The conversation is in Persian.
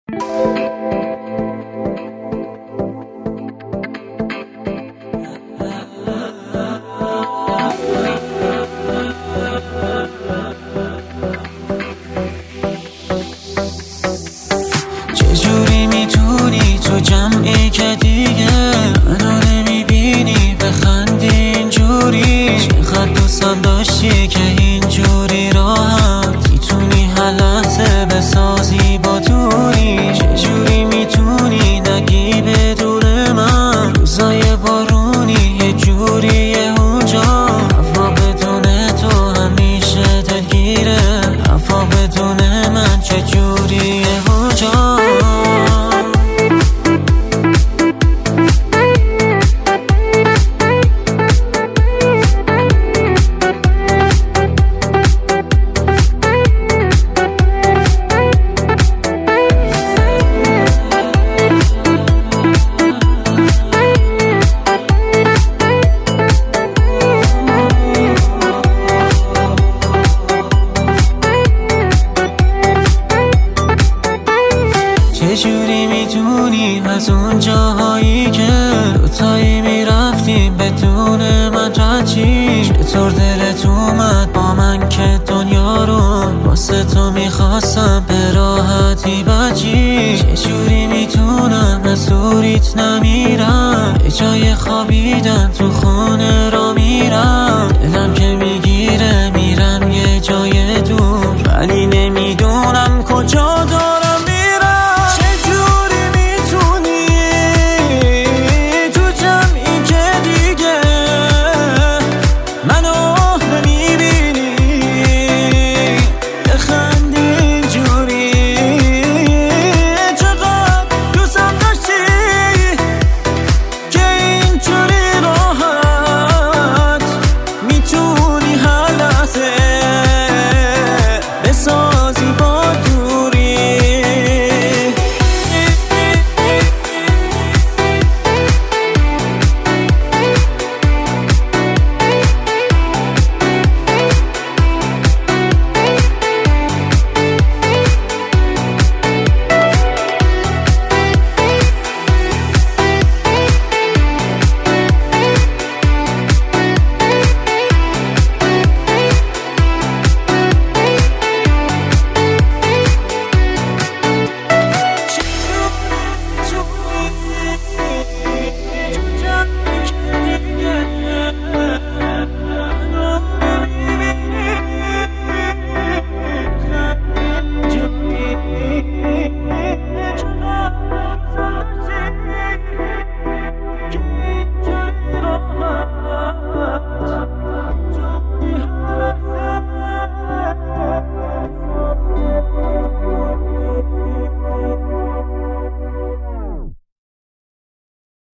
چجوری میتونی تو جمعی که دیگه منو نمیبینی بخندی اینجوری؟ چقدر دوستم داشتی که اینجوری راحت میتونی هر لحظه بسازی با دوری. چجوری میتونی نگی بدون من روزای بارونی یه جوریه اونجا؟ هوا بدون تو همیشه دلگیره، هوا بدون من چجوریه اونجا؟ چجوری میتونی از اون جاهایی که دوتایی میرفتیم بدون من رچی؟ چطور دلت اومد با من که دنیا رو واسه تو میخواستم به راحتی بچی؟ چجوری میتونم از دوریت نمیرم، به جای خوابیدن تو خونه را میرم، دلم